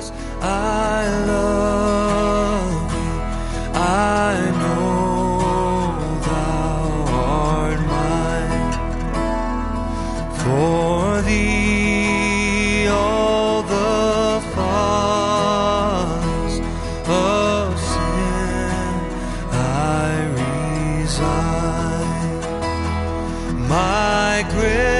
I love thee. I know thou art mine. For thee all the follies of sin I resign. My grace